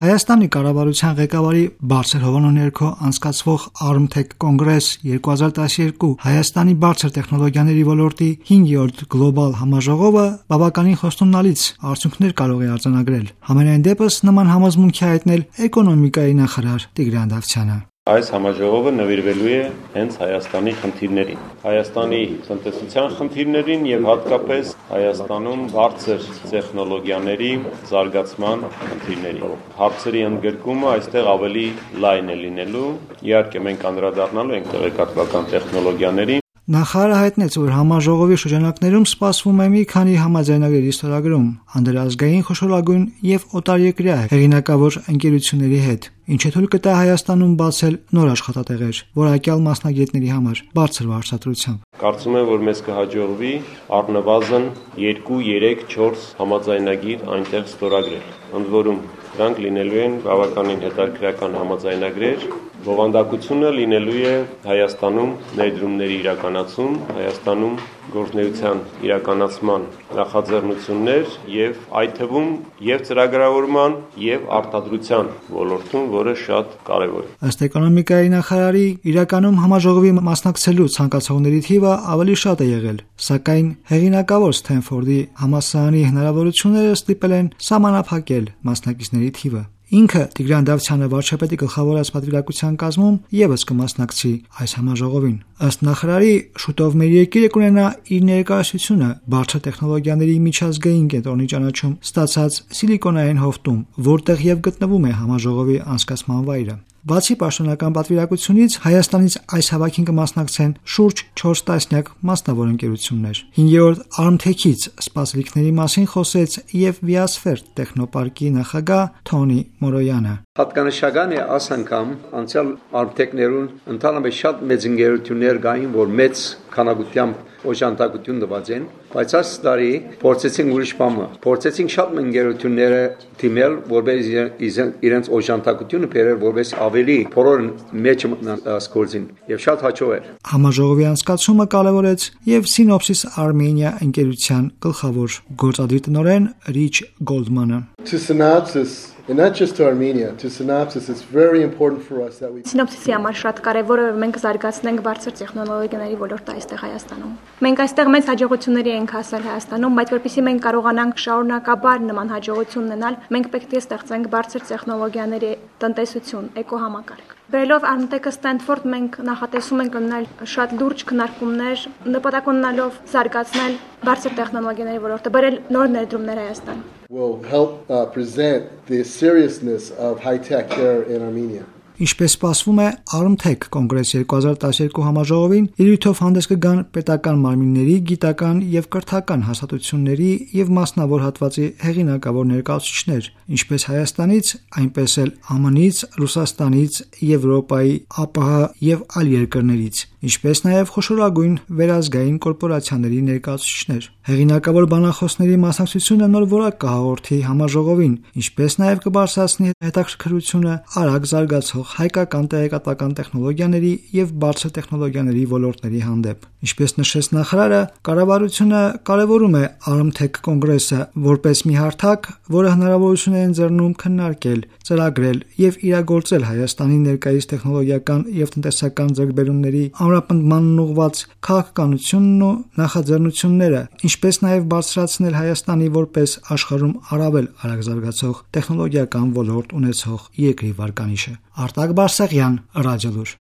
Հայաստանի կառավարության ղեկավարի բարձր հովանու ներքո անցկացվող ARMTech կոնգրես 2012 Հայաստանի բարձր տեխնոլոգիաների ոլորտի 5-րդ գլոբալ համաժողովը բավականին խոստումնալից արդյունքներ կարող է արձանագրել։ Համենայն դեպս նման համոզմունքի հայտնել էկոնոմիկայի նախարար Տիգրան Դավթյանը։ Այս համաժողովը նվիրվելու է հենց Հայաստանի խնդիրներին, Հայաստանի տնտեսության խնդիրներին եւ հատկապես Հայաստանում բարձր տեխնոլոգիաների զարգացման խնդիրներին։ Հարցերի ընդգրկումը այստեղ ավելի լայն է լինելու, իհարկե մենք անդրադառնալու ենք տեղեկատվական տեխնոլոգիաներին։ Նախարարը հայտնեց, որ համաժողովի շրջանակներում սպասվում է մի քանի համաձայնագրերի ստորագրում անդրազգային խոշորագույն եւ օտարերկրյա հեղինակավոր ընկերությունների հետ, ինչը թույլ կտա Հայաստանում բացել նոր աշխատատեղեր, որակյալ մասնագետների համար բարձր վարձատրությամբ։ Կարծում եմ, որ մեզ կհաջողվի առնվազն 2, 3, 4 համաձայնագիր այնտեղ ստորագրել։ Ընդ որում դրանք լինելու են բավականին հետաքրքրական համաձայնագրեր, բովանդակությունը լինելու է Հայաստանում ներդրումների իրականացում, Հայաստանում գործունեության իրականացման նախաձեռնություններ եւ այդ թվում եւ ծրագրավորման եւ արտադրության ոլորտում, որը շատ կարեւոր է։ Ըստ էկոնոմիկայի նախարարի, իրականում համաժողովի մասնակցելու ցանկացողների թիվը ավելի շատ է եղել, սակայն հեղինակավոր Սթենֆորդի համալսարանի հնարավորությունները ստիպել են սահմանափակել մասնակիցների թիվը։ Ինքը Տիգրան Դավթյանը վարչապետի գլխավորած պատվիրակության կազմում եւս կմասնակցի այս համաժողովին։ Ըստ նախարարի, շուտով մեր երկիրը կունենա իր ներկայացությունը բարձր տեխնոլոգիաների միջազգային կենտրոնի ճանաչում ստացած Սիլիկոնային հովտում, որտեղ եւ գտնվում է համաժողովի անցկացման վայրը։ Բացի պաշտոնական պատվիրակությունից Հայաստանից այս հավաքին կմասնակցեն շուրջ 4 տասնյակ մասնավոր ընկերություններ։ 5-րդ ARMTech-ից սպասելիքների մասին խոսեց եւ Վիասֆեր տեխնոպարկի նախագահ Թոնի Մորոյանը։ Հատկանշական է այս անգամ անցյալ ARMTech-ներուն ընդհանրապես շատ մեծ ընկերություններ կային, որ մեծ քանակությամբ օժանդակություն տված են, բայց այս տարի փորձեցինք ուրիշ բանը։ Փորձեցինք շատ ընկերությունները դիմել, որպես իրենց օժանդակությունը բերել, որպես ավելի բոլոր մեջ ասկորձին եւ շատ հաջող էր։ Համաժողովի անցկացումը կարևորեց եւ Synopsys Armenia ընկերության գլխավոր գործադիր տնօրեն Rich Goldman-ը։ And not just to Armenia, to Synopsys, it's very important for us that we... Synopsys-ի համար շատ կարևոր է, որ մենք զարգացնենք բարձր տեխնոլոգիաների ոլորտը այստեղ Հայաստանում։ Մենք այստեղ մեծ հաջողությունների ենք հասել Հայաստանում, բայց որպեսզի մենք կարողանանք շարունակաբար նման հաջողություն ունենալ, մենք պետք է ստեղծենք բարձր տեխնոլոգիաների տնտեսություն, էկոհամակարգ։ Բերելով ARMTech-ը Ստենֆորդ մենք նախատեսում ենք ունենալ շատ լուրջ քննարկումներ, նպատակ ունենալով զարգացնել բարձր տեխնոլոգիաների ոլորտը, բերել նոր ներդրումներ Հայաստան։ Will help present the seriousness of high-tech here in Armenia. Ինչպես սպասվում է, ARMTech կոնգրես 2012 համաժողովին ելույթով հանդես կգան պետական մարմինների, գիտական եւ կրթական հաստատությունների եւ մասնավոր հատվածի հեղինակավոր ներկայացուցիչներ, ինչպես Հայաստանից, այնպես էլ ԱՄՆ-ից, Ռուսաստանից, Եվրոպայի, ԱՊՀ եւ այլ երկրներից, ինչպես նաեւ խոշորագույն վերազգային կորպորացիաների ներկայացուցիչներ։ Հեղինակավոր բանախոսների մասնակցությունը նոր որակ կհաղորդի համաժողովին, ինչպես նաեւ կբարձրացնի հետաքրքրությունը արագ զարգացող հայկական տեղեկատվական տեխնոլոգիաների եւ բարձր տեխնոլոգիաների ոլորտների հանդեպ։ Ինչպես նշեց նախարարը, կառավարությունը կարևորում է ARMTech կոնգրեսը որպես մի հարթակ, որը հնարավորություն է ընձեռնում քննարկել, ծրագրել եւ իրագործել Հայաստանի ներկայիս տեխնոլոգիական եւ տնտեսական ձեռքբերումների ամրապնդմանն ուղղված քաղաքականությունն ու նախաձեռնությունները, ինչպես նաեւ բարձրացնել Հայաստանի որպես աշխարհում առավել արագ զարգացող տեխնոլոգիական ոլորտ ունեցող երկրի վարկանիշը։ Արտակ Բարսեղյան, Ռադիոլուր։